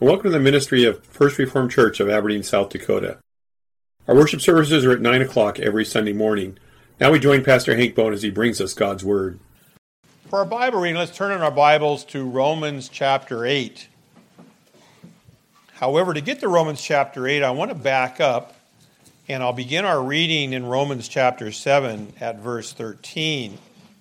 and welcome to the ministry of First Reformed Church of Aberdeen, South Dakota. Our worship services are at 9 o'clock every Sunday morning. Now we join Pastor Hank Bone as he brings us God's Word. For our Bible reading, let's turn in our Bibles to Romans chapter 8. However, to get to Romans chapter 8, I want to back up, and I'll begin our reading in Romans chapter 7 at verse 13.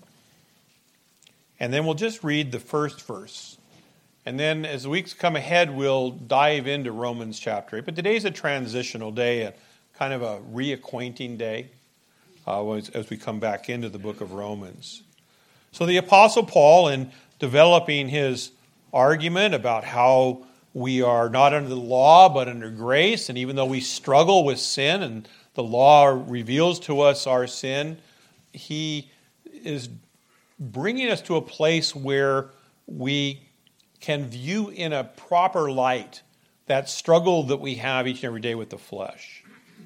And then we'll just read the first verse. And then as the weeks come ahead, we'll dive into Romans chapter 8. But today's a transitional day, a kind of a reacquainting day as we come back into the book of Romans. So the Apostle Paul, in developing his argument about how we are not under the law but under grace, and even though we struggle with sin and the law reveals to us our sin, he is bringing us to a place where we can view in a proper light that struggle that we have each and every day with the flesh.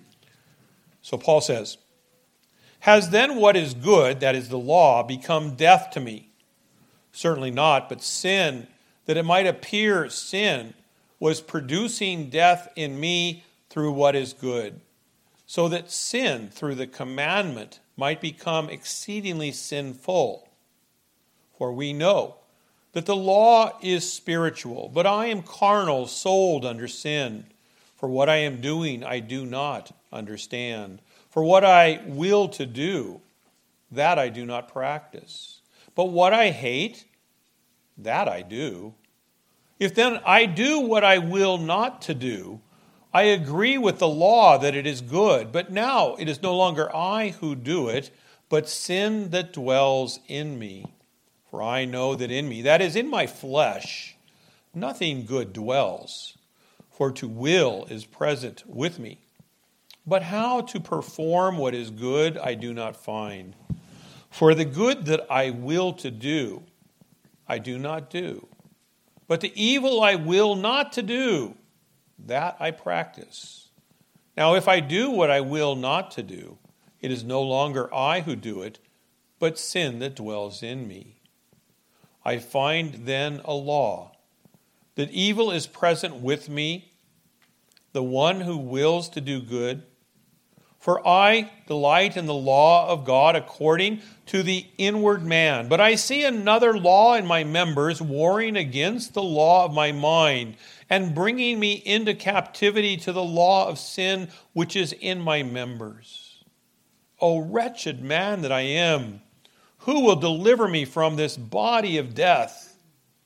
So Paul says, "Has then what is good, that is the law, become death to me? Certainly not, but sin, that it might appear sin, was producing death in me through what is good, so that sin through the commandment might become exceedingly sinful. For we know that the law is spiritual, but I am carnal, sold under sin. For what I am doing I do not understand. For what I will to do, that I do not practice. But what I hate, that I do. If then I do what I will not to do, I agree with the law that it is good. But now it is no longer I who do it, but sin that dwells in me. For I know that in me, that is in my flesh, nothing good dwells. For to will is present with me. But how to perform what is good I do not find. For the good that I will to do, I do not do. But the evil I will not to do, that I practice. Now if I do what I will not to do, it is no longer I who do it, but sin that dwells in me. I find then a law, that evil is present with me, the one who wills to do good. For I delight in the law of God according to the inward man. But I see another law in my members, warring against the law of my mind, and bringing me into captivity to the law of sin which is in my members. O wretched man that I am! Who will deliver me from this body of death?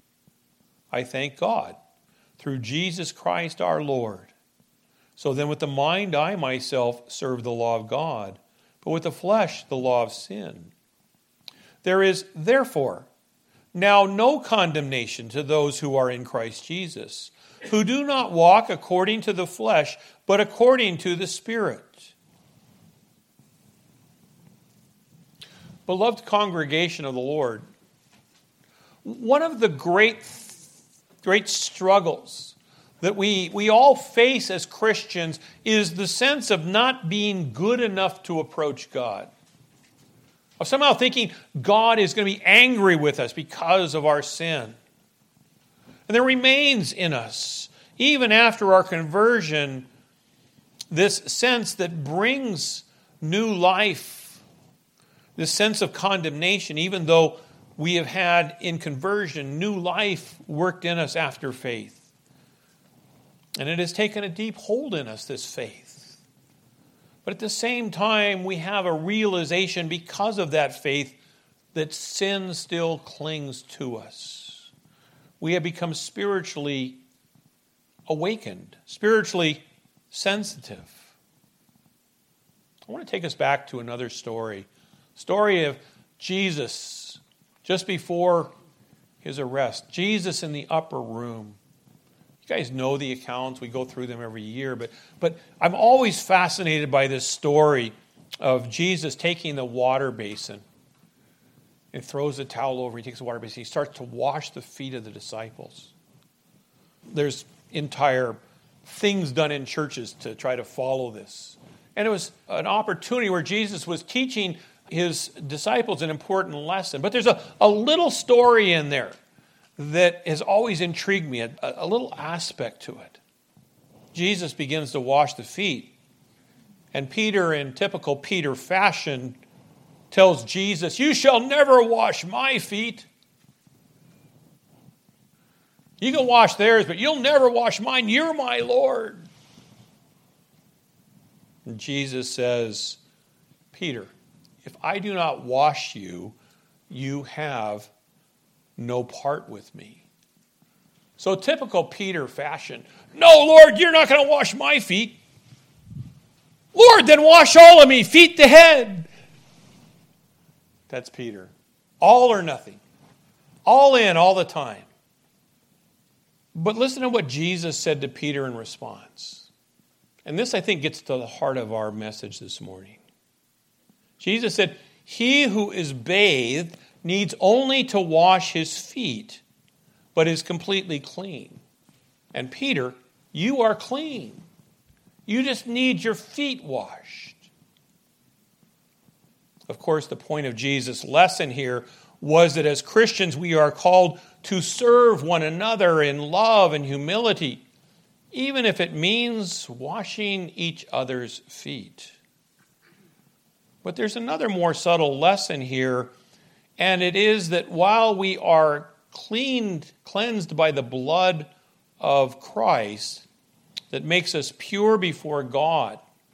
I thank God through Jesus Christ our Lord. So then with the mind I myself serve the law of God, but with the flesh the law of sin. There is therefore now no condemnation to those who are in Christ Jesus, who do not walk according to the flesh, but according to the Spirit. Beloved congregation of the Lord, one of the great struggles that we all face as Christians is the sense of not being good enough to approach God. Of somehow thinking God is going to be angry with us because of our sin. And there remains in us, even after our conversion, this sense that brings new life. This sense of condemnation, even though we have had in conversion new life worked in us after faith. And it has taken a deep hold in us, this faith. But at the same time, we have a realization because of that faith that sin still clings to us. We have become spiritually awakened, spiritually sensitive. I want to take us back to another story. Story of Jesus just before his arrest. Jesus in the upper room. You guys know the accounts. We go through them every year. But I'm always fascinated by this story of Jesus taking the water basin. He throws a towel over. He takes the water basin. He starts to wash the feet of the disciples. There's entire things done in churches to try to follow this. And it was an opportunity where Jesus was teaching his disciples an important lesson. But there's a little story in there that has always intrigued me, a little aspect to it. Jesus begins to wash the feet, and Peter, in typical Peter fashion, tells Jesus, "You shall never wash my feet. You can wash theirs, but you'll never wash mine. You're my Lord." And Jesus says, "Peter, if I do not wash you, you have no part with me." So typical Peter fashion. "No, Lord, you're not going to wash my feet." "Lord, then wash all of me, feet to head." That's Peter. All or nothing. All in, all the time. But listen to what Jesus said to Peter in response. And this, I think, gets to the heart of our message this morning. Jesus said, "He who is bathed needs only to wash his feet, but is completely clean. And Peter, you are clean. You just need your feet washed." Of course, the point of Jesus' lesson here was that as Christians we are called to serve one another in love and humility, even if it means washing each other's feet. But there's another more subtle lesson here, and it is that while we are cleansed by the blood of Christ that makes us pure before God,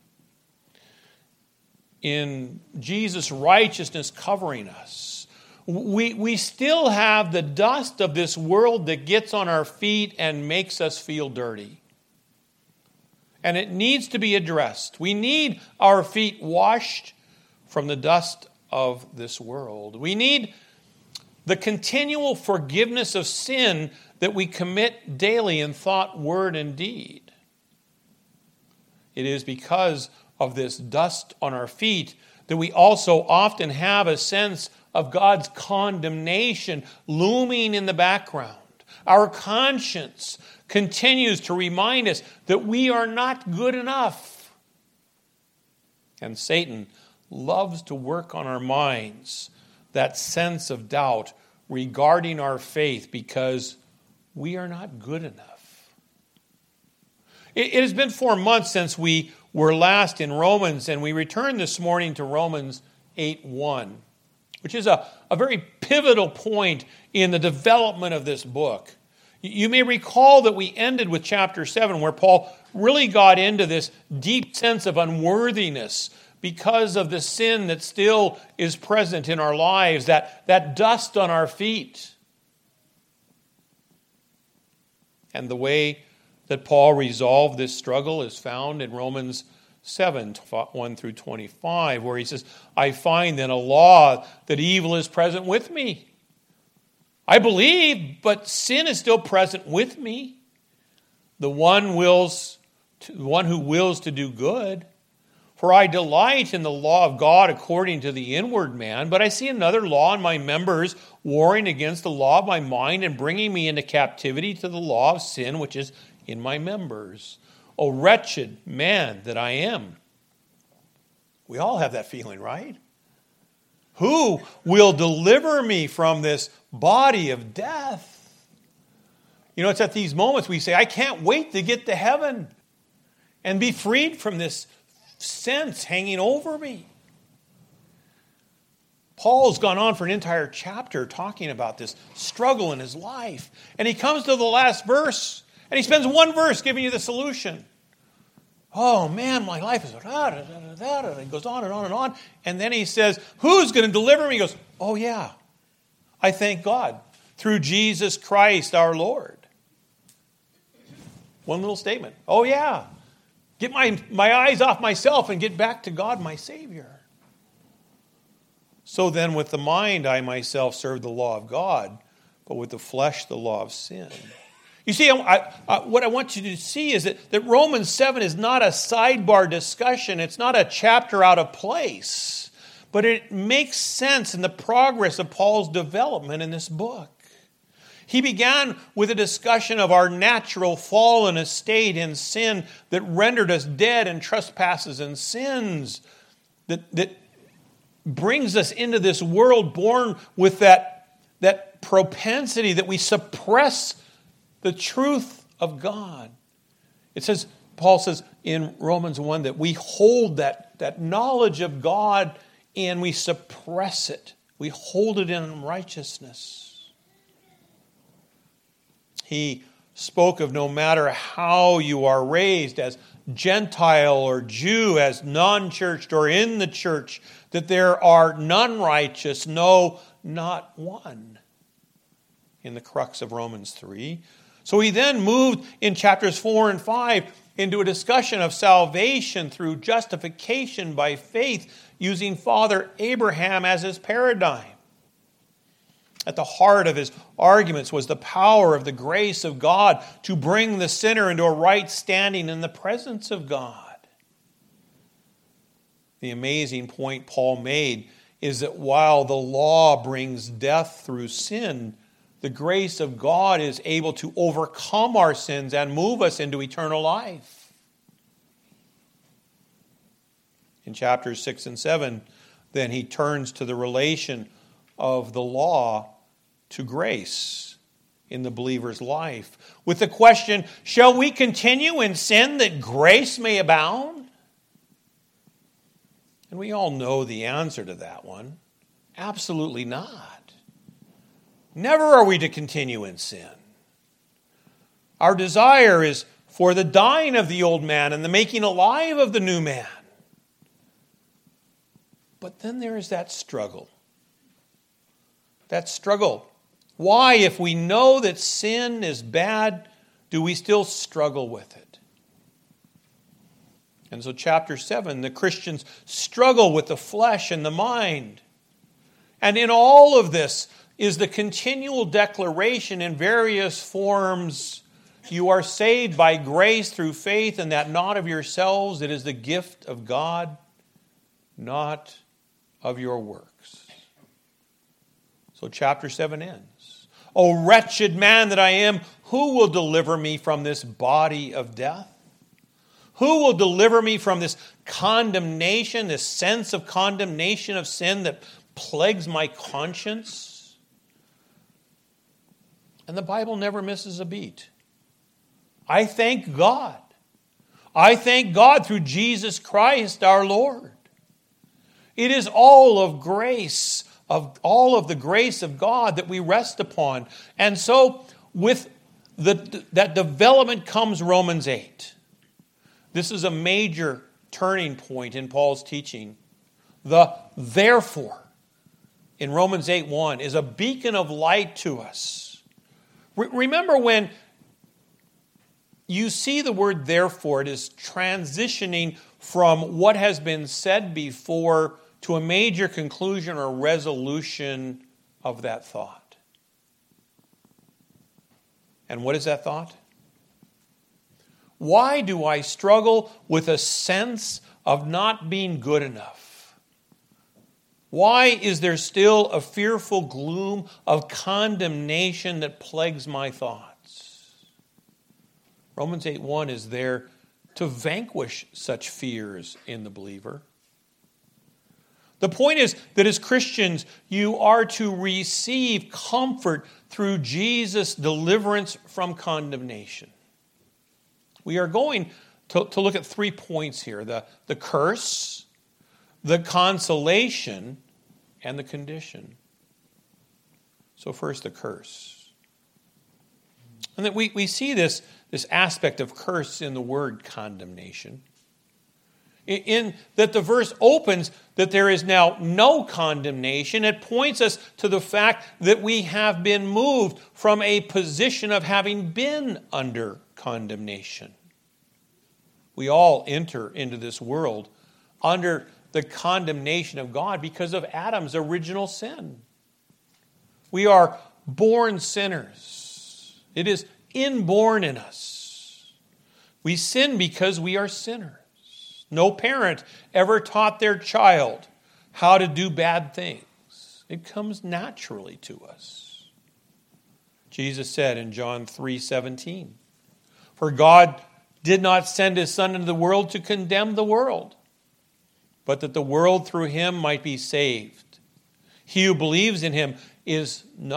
in Jesus' righteousness covering us, we still have the dust of this world that gets on our feet and makes us feel dirty. And it needs to be addressed. We need our feet washed from the dust of this world. We need the continual forgiveness of sin that we commit daily in thought, word, and deed. It is because of this dust on our feet that we also often have a sense of God's condemnation looming in the background. Our conscience continues to remind us that we are not good enough. And Satan loves to work on our minds that sense of doubt regarding our faith because we are not good enough. It has been 4 months since we were last in Romans, and we returned this morning to Romans 8:1, which is a very pivotal point in the development of this book. You may recall that we ended with chapter 7, where Paul really got into this deep sense of unworthiness because of the sin that still is present in our lives, that dust on our feet. And the way that Paul resolved this struggle is found in Romans 7, 1 through 25, where he says, "I find then a law that evil is present with me. I believe, but sin is still present with me. The one who wills to do good. For I delight in the law of God according to the inward man, but I see another law in my members, warring against the law of my mind and bringing me into captivity to the law of sin which is in my members. O wretched man that I am." We all have that feeling, right? "Who will deliver me from this body of death?" You know, it's at these moments we say, "I can't wait to get to heaven and be freed from this sense hanging over me." Paul's gone on for an entire chapter talking about this struggle in his life. And he comes to the last verse, and he spends one verse giving you the solution. "Oh man, my life is and he goes on and on and on. And then he says, "Who's going to deliver me?" He goes, "Oh yeah, I thank God through Jesus Christ our Lord." One little statement. Oh yeah, get my eyes off myself and get back to God, my Savior. "So then with the mind I myself serve the law of God, but with the flesh the law of sin." You see, what I want you to see is that Romans 7 is not a sidebar discussion. It's not a chapter out of place. But it makes sense in the progress of Paul's development in this book. He began with a discussion of our natural fallen estate in sin that rendered us dead in trespasses and sins, that brings us into this world born with that propensity that we suppress the truth of God. Paul says in Romans 1 that we hold that knowledge of God and we suppress it. We hold it in unrighteousness. He spoke of no matter how you are raised, as Gentile or Jew, as non-churched or in the church, that there are none righteous, no, not one, in the crux of Romans 3. So he then moved in chapters 4 and 5 into a discussion of salvation through justification by faith, using Father Abraham as his paradigm. At the heart of his arguments was the power of the grace of God to bring the sinner into a right standing in the presence of God. The amazing point Paul made is that while the law brings death through sin, the grace of God is able to overcome our sins and move us into eternal life. In chapters 6 and 7, then he turns to the relation of the law to grace in the believer's life, with the question, shall we continue in sin that grace may abound? And we all know the answer to that one. Absolutely not. Never are we to continue in sin. Our desire is for the dying of the old man and the making alive of the new man. But then there is that struggle. That struggle. Why, if we know that sin is bad, do we still struggle with it? And so chapter 7, the Christians struggle with the flesh and the mind. And in all of this is the continual declaration in various forms, you are saved by grace through faith, and that not of yourselves, it is the gift of God, not of your works. So chapter 7 ends. O wretched man that I am, who will deliver me from this body of death? Who will deliver me from this condemnation, this sense of condemnation of sin that plagues my conscience? And the Bible never misses a beat. I thank God. I thank God through Jesus Christ our Lord. It is all of grace, of all of the grace of God that we rest upon. And so with that development comes Romans 8. This is a major turning point in Paul's teaching. The therefore in Romans 8:1 is a beacon of light to us. Remember when you see the word therefore, it is transitioning from what has been said before to a major conclusion or resolution of that thought. And what is that thought? Why do I struggle with a sense of not being good enough? Why is there still a fearful gloom of condemnation that plagues my thoughts? Romans 8:1 is there to vanquish such fears in the believer. The point is that as Christians, you are to receive comfort through Jesus' deliverance from condemnation. We are going to look at 3 points here. The curse, the consolation, and the condition. So first, the curse. And that we see this aspect of curse in the word condemnation. In that the verse opens that there is now no condemnation. It points us to the fact that we have been moved from a position of having been under condemnation. We all enter into this world under the condemnation of God because of Adam's original sin. We are born sinners. It is inborn in us. We sin because we are sinners. No parent ever taught their child how to do bad things. It comes naturally to us. Jesus said in John 3:17, "For God did not send his Son into the world to condemn the world, but that the world through him might be saved. He who believes in him is not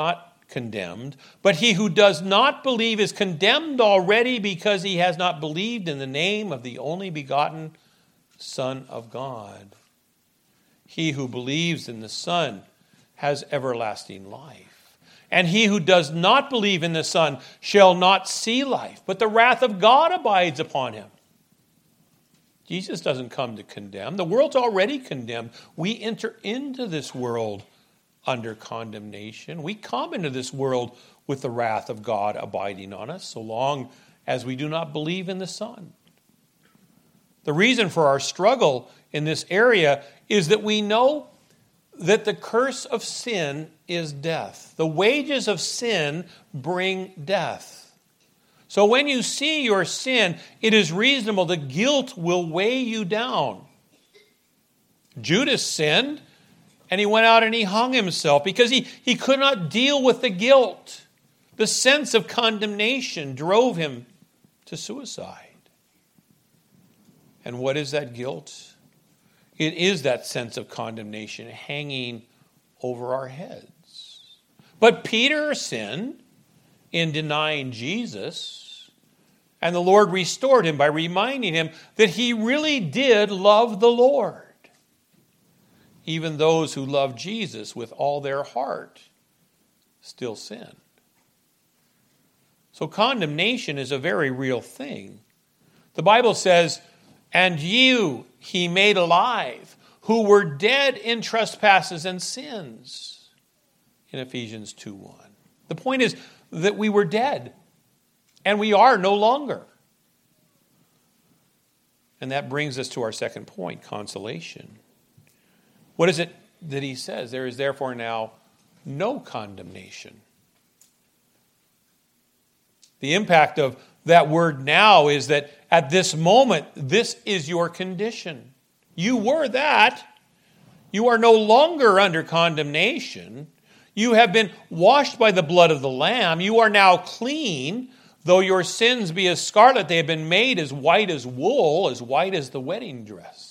condemned, but he who does not believe is condemned already because he has not believed in the name of the only begotten Son of God. He who believes in the Son has everlasting life. And he who does not believe in the Son shall not see life, but the wrath of God abides upon him. Jesus doesn't come to condemn. The world's already condemned. We enter into this world under condemnation. We come into this world with the wrath of God abiding on us, so long as we do not believe in the Son. The reason for our struggle in this area is that we know that the curse of sin is death. The wages of sin bring death. So when you see your sin, it is reasonable that guilt will weigh you down. Judas sinned, and he went out and he hung himself because he could not deal with the guilt. The sense of condemnation drove him to suicide. And what is that guilt? It is that sense of condemnation hanging over our heads. But Peter sinned in denying Jesus, and the Lord restored him by reminding him that he really did love the Lord. Even those who love Jesus with all their heart still sin. So condemnation is a very real thing. The Bible says, "And you he made alive, who were dead in trespasses and sins," in Ephesians 2:1. The point is that we were dead, and we are no longer. And that brings us to our second point, consolation. What is it that he says? There is therefore now no condemnation. The impact of that word now is that at this moment, this is your condition. You were that. You are no longer under condemnation. You have been washed by the blood of the Lamb. You are now clean. Though your sins be as scarlet, they have been made as white as wool, as white as the wedding dress.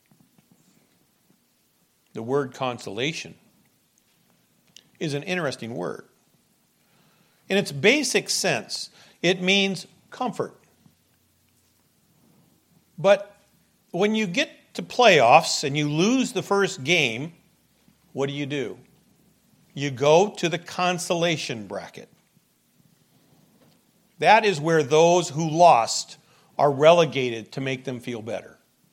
The word consolation is an interesting word. In its basic sense, it means comfort. But when you get to playoffs and you lose the first game, what do? You go to the consolation bracket. That is where those who lost are relegated to make them feel better.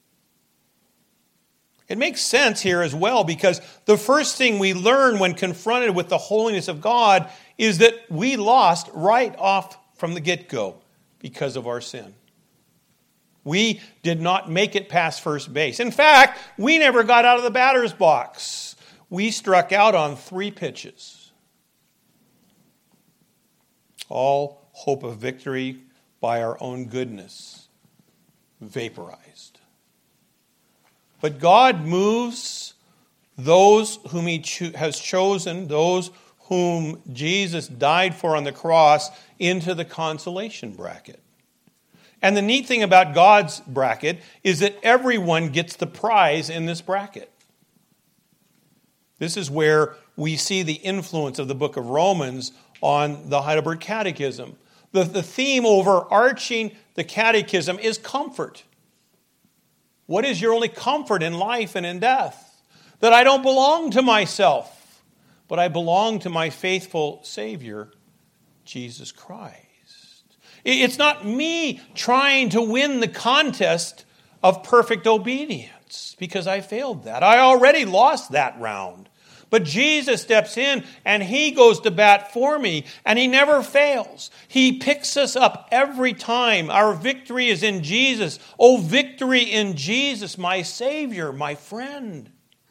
It makes sense here as well because the first thing we learn when confronted with the holiness of God is that we lost right off from the get-go because of our sin. We did not make it past first base. In fact, we never got out of the batter's box. We struck out on 3 pitches. All hope of victory by our own goodness vaporized. But God moves those whom he has chosen, those whom Jesus died for on the cross, into the consolation bracket. And the neat thing about God's bracket is that everyone gets the prize in this bracket. This is where we see the influence of the book of Romans on the Heidelberg Catechism. The theme overarching the Catechism is comfort. What is your only comfort in life and in death? That I don't belong to myself, but I belong to my faithful Savior, Jesus Christ. It's not me trying to win the contest of perfect obedience, because I failed that. I already lost that round. But Jesus steps in and he goes to bat for me, and he never fails. He picks us up every time. Our victory is in Jesus. Oh, victory in Jesus, my Savior, my friend.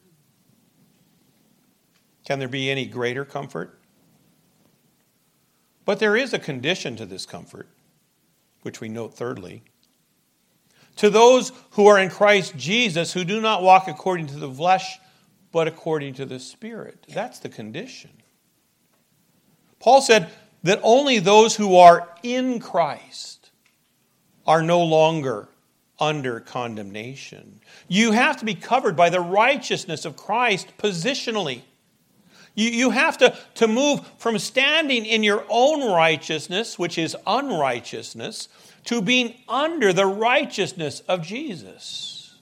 Can there be any greater comfort? But there is a condition to this comfort, which we note thirdly. To those who are in Christ Jesus, who do not walk according to the flesh, but according to the Spirit. That's the condition. Paul said that only those who are in Christ are no longer under condemnation. You have to be covered by the righteousness of Christ positionally. You have to move from standing in your own righteousness, which is unrighteousness, to being under the righteousness of Jesus.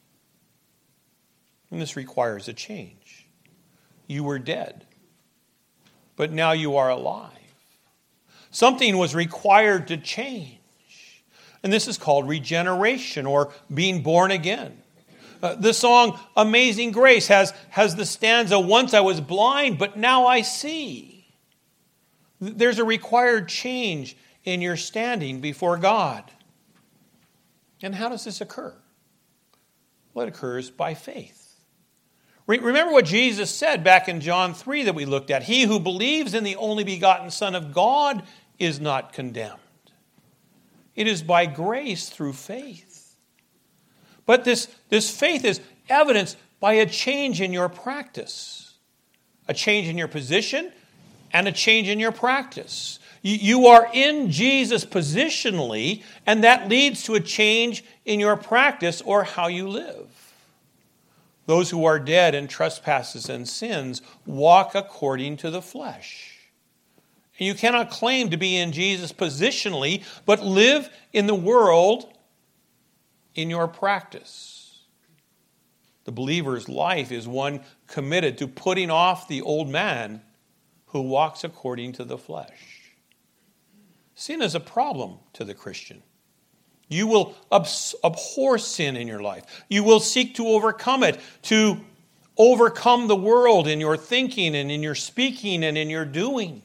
And this requires a change. You were dead, but now you are alive. Something was required to change. And this is called regeneration or being born again. The song Amazing Grace has the stanza, once I was blind, but now I see. There's a required change in your standing before God. And how does this occur? Well, it occurs by faith. Remember what Jesus said back in John 3 that we looked at. He who believes in the only begotten Son of God is not condemned. It is by grace through faith. But this faith is evidenced by a change in your practice, a change in your position, and a change in your practice. You are in Jesus positionally, and that leads to a change in your practice or how you live. Those who are dead in trespasses and sins walk according to the flesh. And you cannot claim to be in Jesus positionally, but live in the world in your practice. The believer's life is one committed to putting off the old man who walks according to the flesh. Sin is a problem to the Christian. You will abhor sin in your life. You will seek to overcome it, to overcome the world in your thinking and in your speaking and in your doing.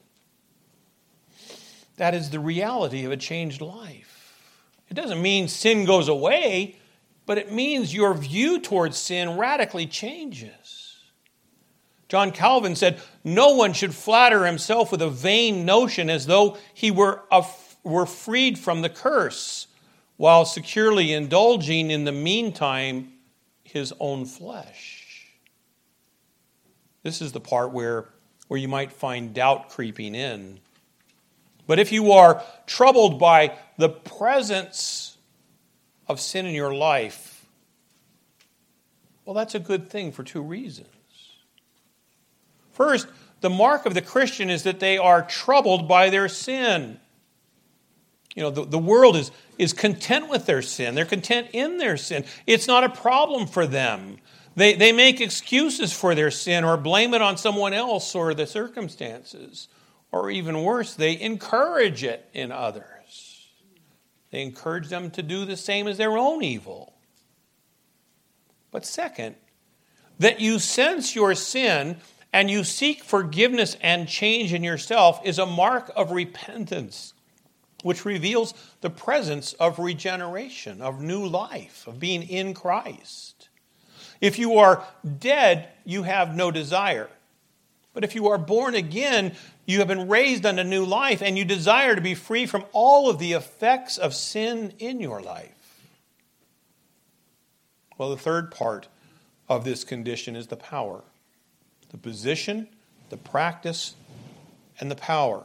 That is the reality of a changed life. It doesn't mean sin goes away, but it means your view towards sin radically changes. John Calvin said, no one should flatter himself with a vain notion as though he were freed from the curse, while securely indulging in the meantime his own flesh. This is the part where you might find doubt creeping in. But if you are troubled by the presence of sin in your life, well, that's a good thing for two reasons. First, the mark of the Christian is that they are troubled by their sin. You know, the world is content with their sin. They're content in their sin. It's not a problem for them. They make excuses for their sin or blame it on someone else or the circumstances. Or even worse, they encourage it in others. They encourage them to do the same as their own evil. But second, that you sense your sin and you seek forgiveness and change in yourself is a mark of repentance, which reveals the presence of regeneration, of new life, of being in Christ. If you are dead, you have no desire. But if you are born again, you have been raised unto new life, and you desire to be free from all of the effects of sin in your life. Well, the third part of this condition is the power. The position, the practice, and the power.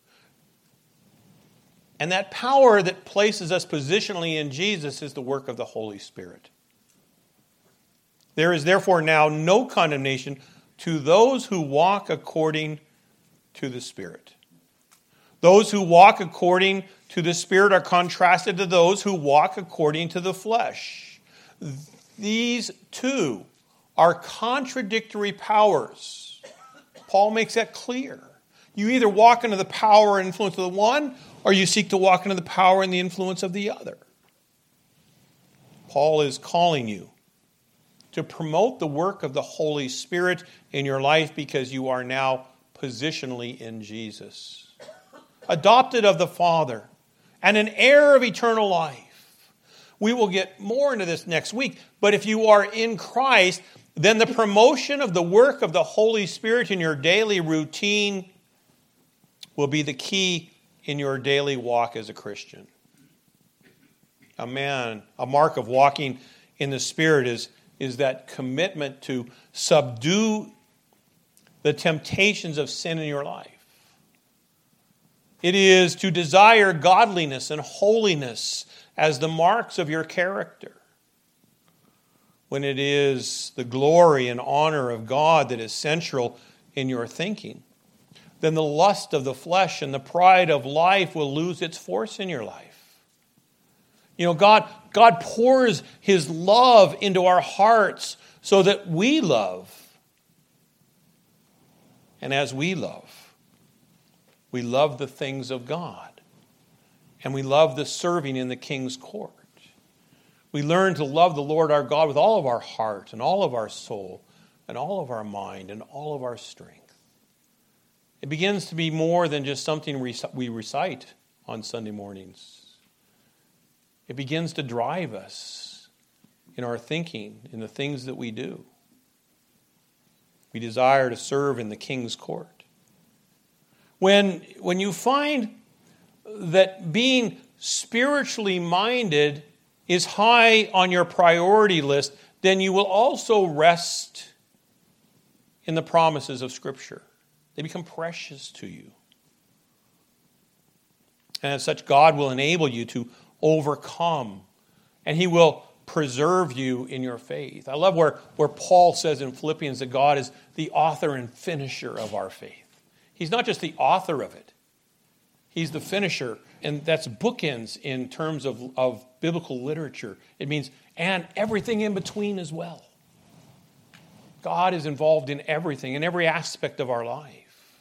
And that power that places us positionally in Jesus is the work of the Holy Spirit. There is therefore now no condemnation to those who walk according to the Spirit. Those who walk according to the Spirit are contrasted to those who walk according to the flesh. These two are contradictory powers. Paul makes that clear. You either walk into the power and influence of the one, or you seek to walk into the power and the influence of the other. Paul is calling you to promote the work of the Holy Spirit in your life because you are now positionally in Jesus. Adopted of the Father and an heir of eternal life. We will get more into this next week, but if you are in Christ, then the promotion of the work of the Holy Spirit in your daily routine will be the key in your daily walk as a Christian. A mark of walking in the Spirit is that commitment to subdue the temptations of sin in your life. It is to desire godliness and holiness as the marks of your character. When it is the glory and honor of God that is central in your thinking, then the lust of the flesh and the pride of life will lose its force in your life. You know, God pours his love into our hearts so that we love. And as we love the things of God. And we love the serving in the King's court. We learn to love the Lord our God with all of our heart and all of our soul and all of our mind and all of our strength. It begins to be more than just something we recite on Sunday mornings. It begins to drive us in our thinking, in the things that we do. We desire to serve in the King's court. When you find that being spiritually minded is high on your priority list, then you will also rest in the promises of Scripture. They become precious to you. And as such, God will enable you to overcome, and he will preserve you in your faith. I love where Paul says in Philippians that God is the author and finisher of our faith. He's not just the author of it. He's the finisher, and that's bookends in terms of biblical literature. It means, and everything in between as well. God is involved in everything, in every aspect of our life.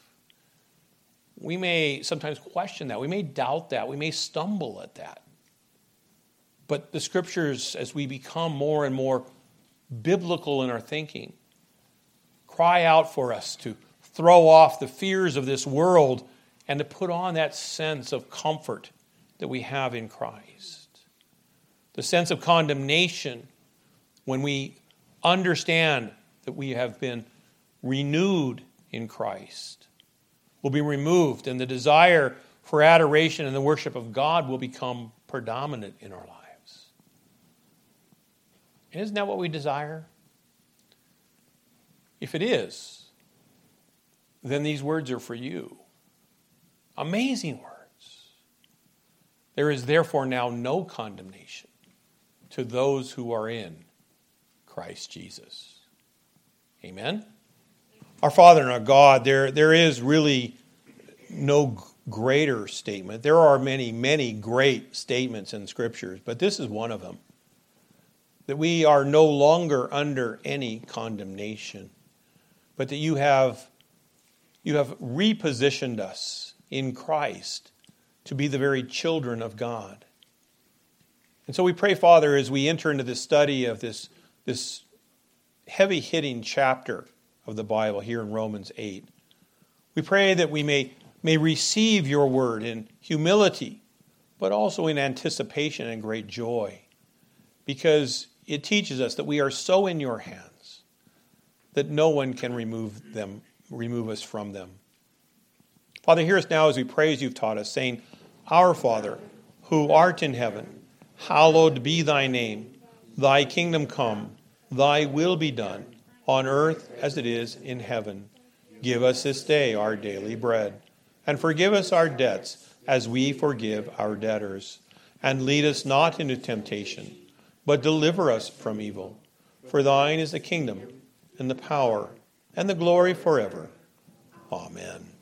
We may sometimes question that. We may doubt that. We may stumble at that. But the Scriptures, as we become more and more biblical in our thinking, cry out for us to throw off the fears of this world and to put on that sense of comfort that we have in Christ. The sense of condemnation when we understand that we have been renewed in Christ will be removed, and the desire for adoration and the worship of God will become predominant in our lives. Isn't that what we desire? If it is, then these words are for you. Amazing words. There is therefore now no condemnation to those who are in Christ Jesus. Amen? Our Father and our God, there is really no greater statement. There are many, many great statements in Scriptures, but this is one of them. That we are no longer under any condemnation, but that you have repositioned us in Christ to be the very children of God. And so we pray, Father, as we enter into the study of this heavy-hitting chapter of the Bible here in Romans 8, we pray that we may receive your word in humility, but also in anticipation and great joy, because it teaches us that we are so in your hands that no one can remove us from them. Father, hear us now as we pray as you've taught us, saying, Our Father, who art in heaven, hallowed be thy name. Thy kingdom come, thy will be done, on earth as it is in heaven. Give us this day our daily bread, and forgive us our debts as we forgive our debtors. And lead us not into temptation, but deliver us from evil. For thine is the kingdom, and the power, and the glory forever. Amen.